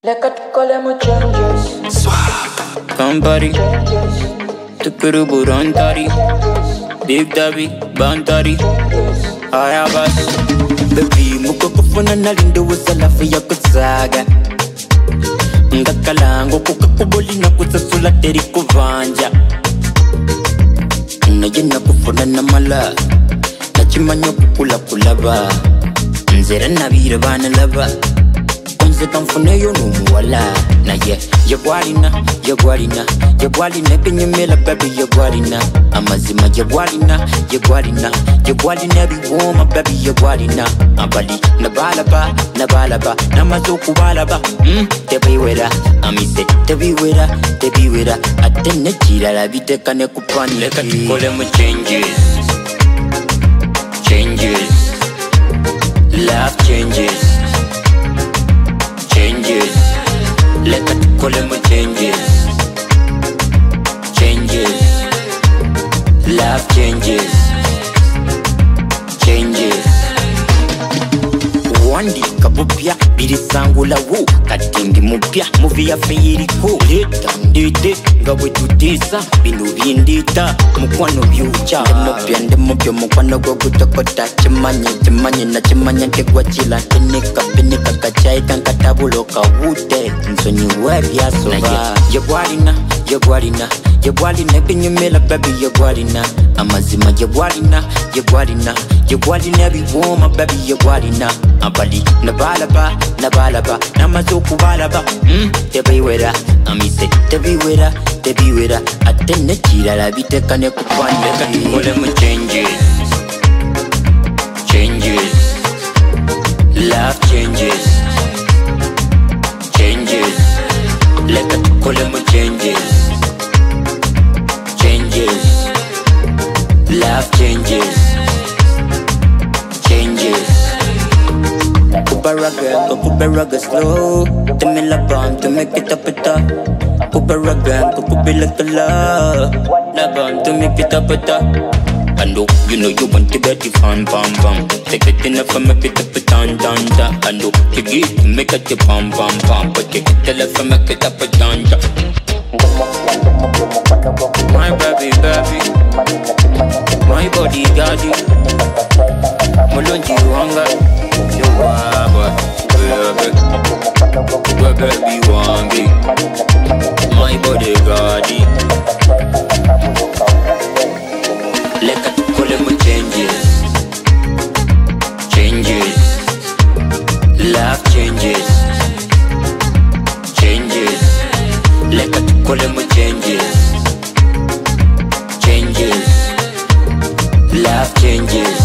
Leka tukolemo changes. Somebody Tukurubu Rantari Big Dabi Bantari Ayabas Baby mukokufuna nalindo wasalafu ya kusaga Ngakalango kukakuboli na kusasula teri kuvanja Najina kufuna na mala Nachimanyo kukula kulaba Nzera nabira bana laba Kunze kamfune yonu wala Na yagwarina Binyumela baby yagwarina Amazima yagwarina Biwoma baby yagwarina Abali nabalaba Namazoku balaba Tebiwera Amise tebiwera Atene chira la viteka ne kupani Leka tukole mu changes Love changes Leka tukole mu changes Love changes Wandi kabupya birisangula wu Katindi mupya muvi ya feyiriko Leta ndete ngawe tutisa Binu bindita mukwano byucha Ndemopya mukwano go gutakota Chimanye na chimanye kegwa chila Pinika kachai kankatabulo kawute Nsonyi webya soba Yagwarina binyumela baby yagwarina Amazima yagwarina Biwoma baby yagwarina Abali nabalaba Namazoku balaba Tebiwera Amise tebiwera Atene chira la viteka ne kupani Leka tukole mu changes Love changes Leka tukole mu changes Love changes Kuberaga slow Temila bomb to make it up it up Kuberaga kubila kala Na bomb to make it up it up I know you want to get the fun Take it enough and make it up it down I know you get to make it the bam But take it enough and make it up it down My baby My body daddy Mulonji wanga Yo baba Baby wangi My body daddy Leka tukole mu changes Love changes Leka tukole mu changes Love changes